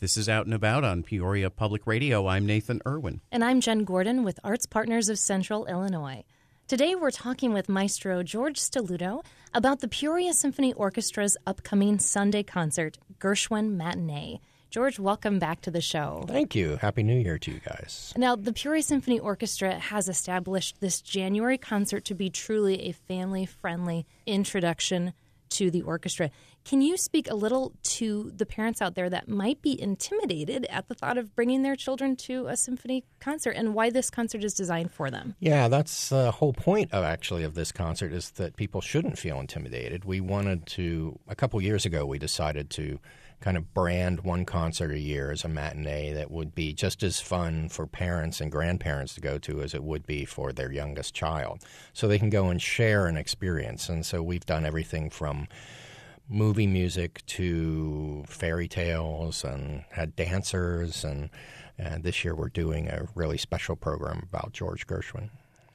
This is Out and About on Peoria Public Radio. I'm Nathan Irwin. And I'm Jen Gordon with Arts Partners of Central Illinois. Today we're talking with Maestro George Stelluto about the Peoria Symphony Orchestra's upcoming Sunday concert, Gershwin Matinee. George, welcome back to the show. Thank you. Happy New Year to you guys. Now, the Peoria Symphony Orchestra has established this January concert to be truly a family-friendly introduction to the orchestra. Can you speak a little to the parents out there that might be intimidated at the thought of bringing their children to a symphony concert and why this concert is designed for them? Yeah, that's the whole point of this concert is that people shouldn't feel intimidated. We wanted to, a couple years ago, we decided to kind of brand one concert a year as a matinee that would be just as fun for parents and grandparents to go to as it would be for their youngest child. So they can go and share an experience. And so we've done everything from movie music to fairy tales and had dancers. And this year we're doing a really special program about George Gershwin.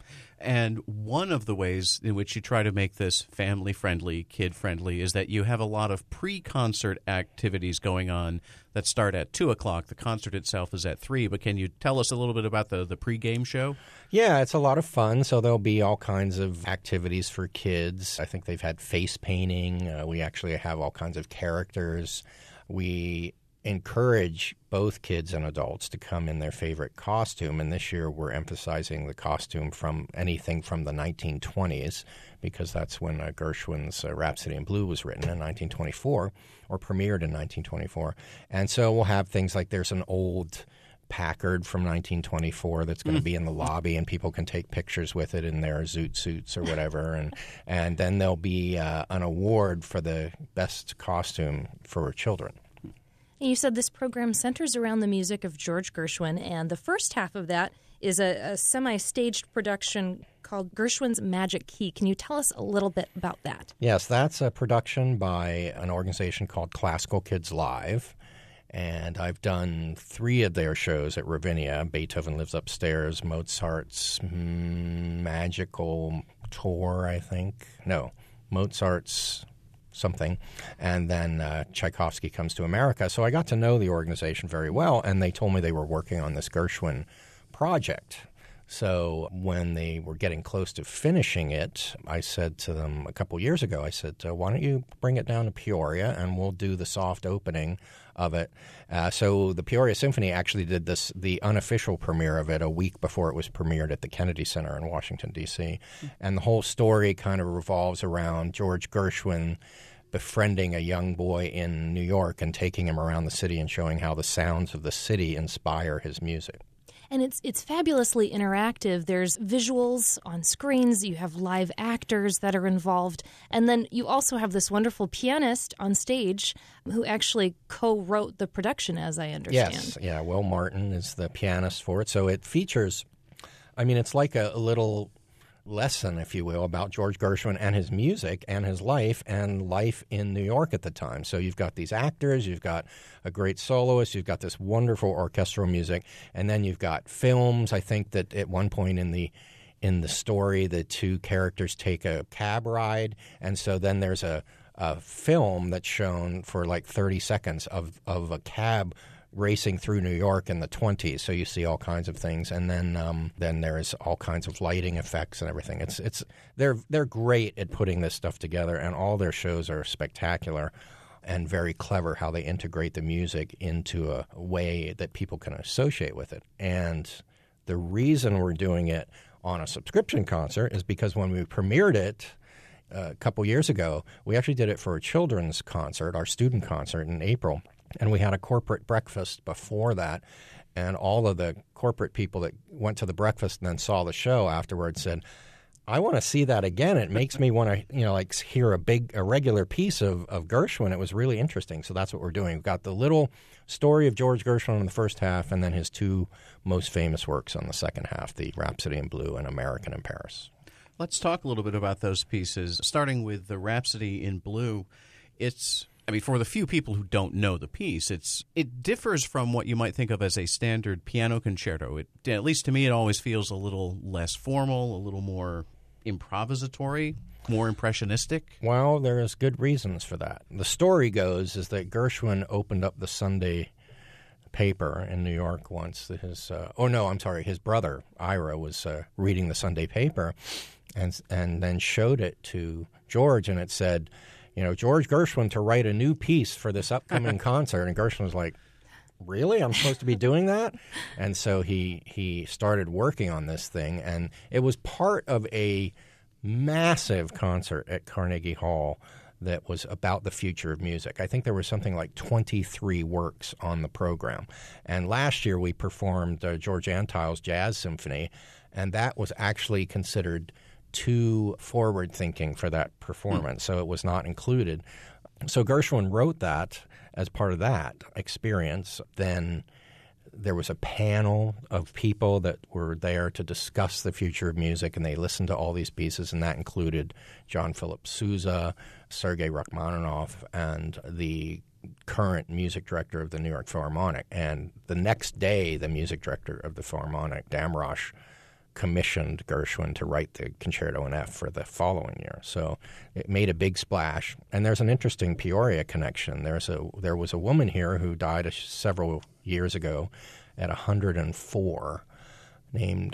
And one of the ways in which you try to make this family-friendly, kid-friendly, is that you have a lot of pre-concert activities going on that start at 2 o'clock. The concert itself is at 3, but can you tell us a little bit about the pre-game show? Yeah, it's a lot of fun. So there'll be all kinds of activities for kids. I think they've had face painting. We actually have all kinds of characters. We encourage both kids and adults to come in their favorite costume, and this year we're emphasizing the costume from anything from the 1920s because that's when Gershwin's Rhapsody in Blue was written in 1924 or premiered in 1924. And so we'll have things like there's an old Packard from 1924 that's going to be in the lobby, and people can take pictures with it in their zoot suits or whatever. And then there'll be an award for the best costume for children. You said this program centers around the music of George Gershwin, and the first half of that is a semi-staged production called Gershwin's Magic Key. Can you tell us a little bit about that? Yes, that's a production by an organization called Classical Kids Live, and I've done 3 of their shows at Ravinia. Beethoven Lives Upstairs, Mozart's Magical Tour, I think. No, Mozart's something, and then Tchaikovsky Comes to America. So I got to know the organization very well, and they told me they were working on this Gershwin project. So when they were getting close to finishing it, I said to them a couple years ago, I said, why don't you bring it down to Peoria and we'll do the soft opening of it. So the Peoria Symphony actually did the unofficial premiere of it a week before it was premiered at the Kennedy Center in Washington, D.C. And the whole story kind of revolves around George Gershwin befriending a young boy in New York and taking him around the city and showing how the sounds of the city inspire his music. And it's fabulously interactive. There's visuals on screens. You have live actors that are involved. And then you also have this wonderful pianist on stage who actually co-wrote the production, as I understand. Yes. Yeah, Will Martin is the pianist for it. So it features, it's like a little lesson, if you will, about George Gershwin and his music and his life and life in New York at the time. So you've got these actors, you've got a great soloist, you've got this wonderful orchestral music, and then you've got films. I think that at one point in the story, the 2 characters take a cab ride, and so then there's a film that's shown for like 30 seconds of a cab racing through New York in the 20s, so you see all kinds of things, and then there's all kinds of lighting effects and everything. They're great at putting this stuff together, and all their shows are spectacular and very clever how they integrate the music into a way that people can associate with it. And the reason we're doing it on a subscription concert is because when we premiered it a couple years ago, we actually did it for a children's concert, our student concert in April. And we had a corporate breakfast before that, and all of the corporate people that went to the breakfast and then saw the show afterwards said, I want to see that again. It makes me want to, hear a regular piece of Gershwin. It was really interesting. So that's what we're doing. We've got the little story of George Gershwin in the first half, and then his 2 most famous works on the second half, the Rhapsody in Blue and American in Paris. Let's talk a little bit about those pieces, starting with the Rhapsody in Blue. For the few people who don't know the piece, it differs from what you might think of as a standard piano concerto. At least to me, it always feels a little less formal, a little more improvisatory, more impressionistic. Well, there's good reasons for that. The story goes is that Gershwin opened up the Sunday paper in New York once. His brother Ira was reading the Sunday paper, and then showed it to George, and it said, George Gershwin to write a new piece for this upcoming concert. And Gershwin was like, really? I'm supposed to be doing that? And so he started working on this thing, and it was part of a massive concert at Carnegie Hall that was about the future of music. I think there was something like 23 works on the program. And last year we performed George Antheil's Jazz Symphony, and that was actually considered too forward-thinking for that performance, so it was not included. So Gershwin wrote that as part of that experience. Then there was a panel of people that were there to discuss the future of music, and they listened to all these pieces, and that included John Philip Sousa, Sergei Rachmaninoff, and the current music director of the New York Philharmonic. And the next day, the music director of the Philharmonic, Damrosch, commissioned Gershwin to write the Concerto in F for the following year. So it made a big splash. And there's an interesting Peoria connection. There was a woman here who died several years ago at 104 named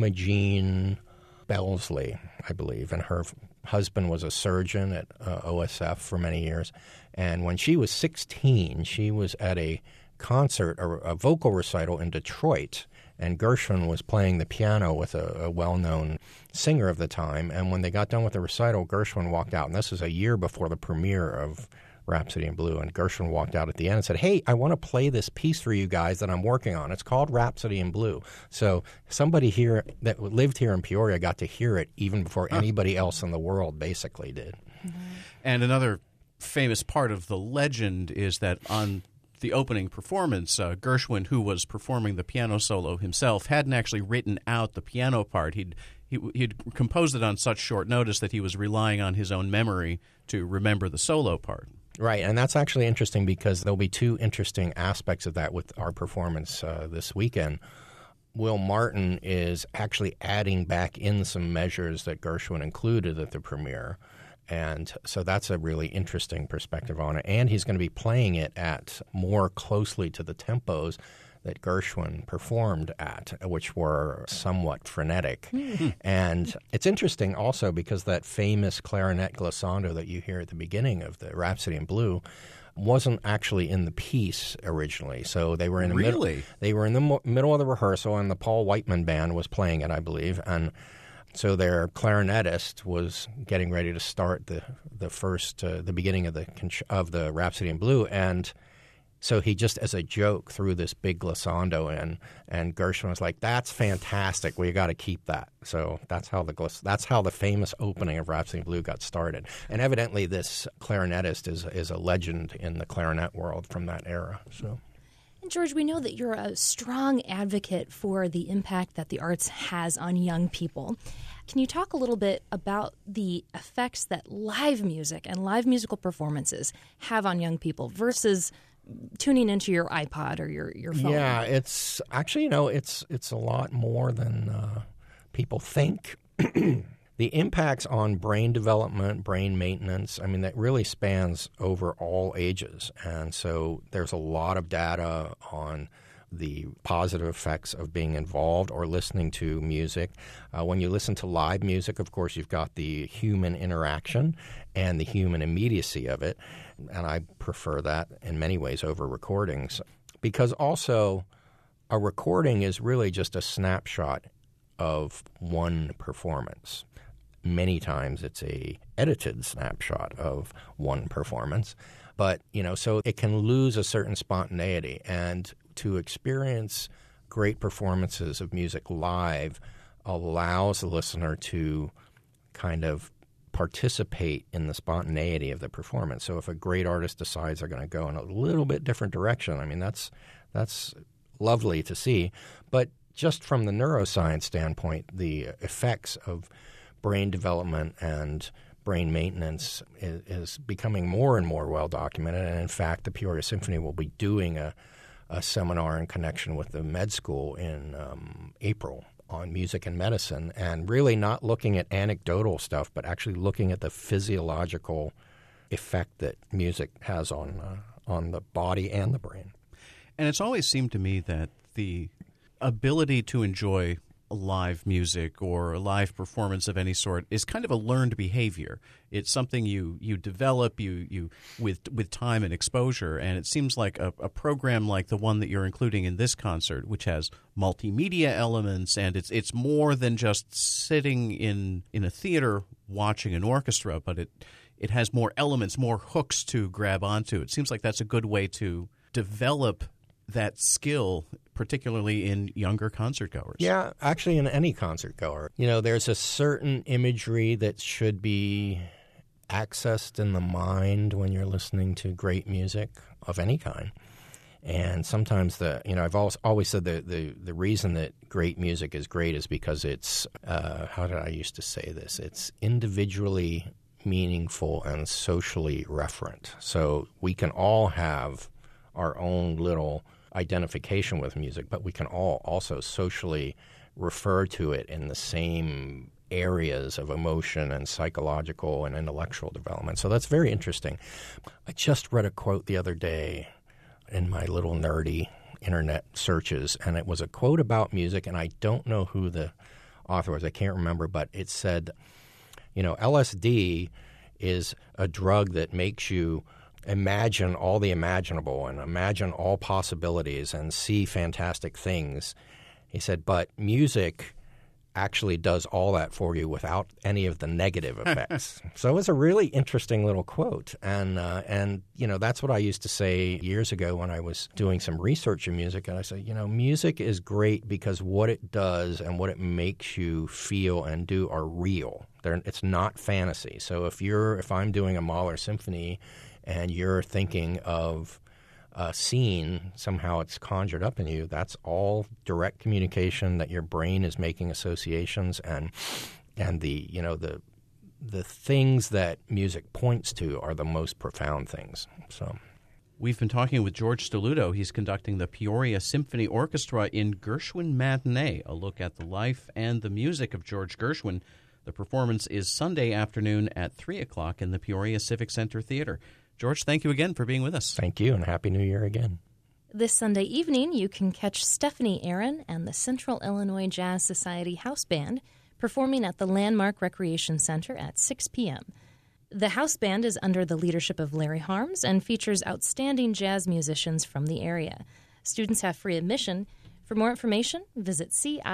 Imogene Belsley, I believe. And her husband was a surgeon at OSF for many years. And when she was 16, she was at a concert, a vocal recital in Detroit, and Gershwin was playing the piano with a well-known singer of the time. And when they got done with the recital, Gershwin walked out. And this is a year before the premiere of Rhapsody in Blue. And Gershwin walked out at the end and said, hey, I want to play this piece for you guys that I'm working on. It's called Rhapsody in Blue. So somebody here that lived here in Peoria got to hear it even before anybody else in the world basically did. Mm-hmm. And another famous part of the legend is that on the opening performance, Gershwin, who was performing the piano solo himself, hadn't actually written out the piano part. He'd composed it on such short notice that he was relying on his own memory to remember the solo part. Right, and that's actually interesting because there'll be two interesting aspects of that with our performance this weekend. Will Martin is actually adding back in some measures that Gershwin included at the premiere. And so that's a really interesting perspective on it. And he's going to be playing it at more closely to the tempos that Gershwin performed at, which were somewhat frenetic. Mm-hmm. And it's interesting also because that famous clarinet glissando that you hear at the beginning of the Rhapsody in Blue wasn't actually in the piece originally. So they were in the middle. They were in the middle of the rehearsal, and the Paul Whiteman band was playing it, I believe. And so their clarinetist was getting ready to start the beginning of the Rhapsody in Blue, and so he just, as a joke, threw this big glissando in, and Gershwin was like, "That's fantastic. We got to keep that." So that's how the famous opening of Rhapsody in Blue got started. And evidently, this clarinetist is a legend in the clarinet world from that era. So. George, we know that you're a strong advocate for the impact that the arts has on young people. Can you talk a little bit about the effects that live music and live musical performances have on young people versus tuning into your iPod or your phone? Yeah, it's actually, it's a lot more than people think. The impacts on brain development, brain maintenance, that really spans over all ages. And so there's a lot of data on the positive effects of being involved or listening to music. When you listen to live music, of course, you've got the human interaction and the human immediacy of it. And I prefer that in many ways over recordings because also a recording is really just a snapshot of one performance. Many times it's a edited snapshot of one performance. But, so it can lose a certain spontaneity. And to experience great performances of music live allows the listener to kind of participate in the spontaneity of the performance. So if a great artist decides they're going to go in a little bit different direction, that's lovely to see. But just from the neuroscience standpoint, the effects of brain development and brain maintenance is becoming more and more well documented. And in fact, the Peoria Symphony will be doing a seminar in connection with the med school in April on music and medicine, and really not looking at anecdotal stuff, but actually looking at the physiological effect that music has on the body and the brain. And it's always seemed to me that the ability to enjoy live music or a live performance of any sort is kind of a learned behavior. It's something you develop you with time and exposure, and it seems like a program like the one that you're including in this concert, which has multimedia elements, and it's more than just sitting in a theater watching an orchestra, but it has more elements, more hooks to grab onto. It seems like that's a good way to develop that skill, particularly in younger concertgoers. Yeah, actually in any concertgoer. There's a certain imagery that should be accessed in the mind when you're listening to great music of any kind. And sometimes I've always said the reason that great music is great is because it's, how did I used to say this? It's individually meaningful and socially referent. So we can all have our own little identification with music, but we can all also socially refer to it in the same areas of emotion and psychological and intellectual development. So that's very interesting. I just read a quote the other day in my little nerdy internet searches, and it was a quote about music, and I don't know who the author was. I can't remember, but it said, LSD is a drug that makes you imagine all the imaginable and imagine all possibilities and see fantastic things. He said, but music actually does all that for you without any of the negative effects. So it was a really interesting little quote. And that's what I used to say years ago when I was doing some research in music. And I said, music is great because what it does and what it makes you feel and do are real. It's not fantasy. So if I'm doing a Mahler symphony and you're thinking of a scene, somehow it's conjured up in you, that's all direct communication that your brain is making associations, and the things that music points to are the most profound things. So we've been talking with George Stelluto. He's conducting the Peoria Symphony Orchestra in Gershwin Matinee, a look at the life and the music of George Gershwin. The performance is Sunday afternoon at 3 o'clock in the Peoria Civic Center Theater. George, thank you again for being with us. Thank you, and Happy New Year again. This Sunday evening, you can catch Stephanie Aaron and the Central Illinois Jazz Society House Band performing at the Landmark Recreation Center at 6 p.m. The house band is under the leadership of Larry Harms and features outstanding jazz musicians from the area. Students have free admission. For more information, visit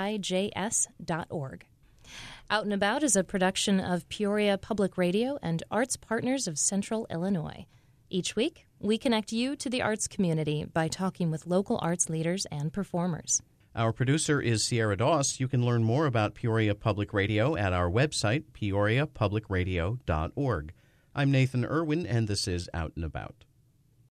cijs.org. Out and About is a production of Peoria Public Radio and Arts Partners of Central Illinois. Each week, we connect you to the arts community by talking with local arts leaders and performers. Our producer is Sierra Doss. You can learn more about Peoria Public Radio at our website, peoriapublicradio.org. I'm Nathan Irwin, and this is Out and About.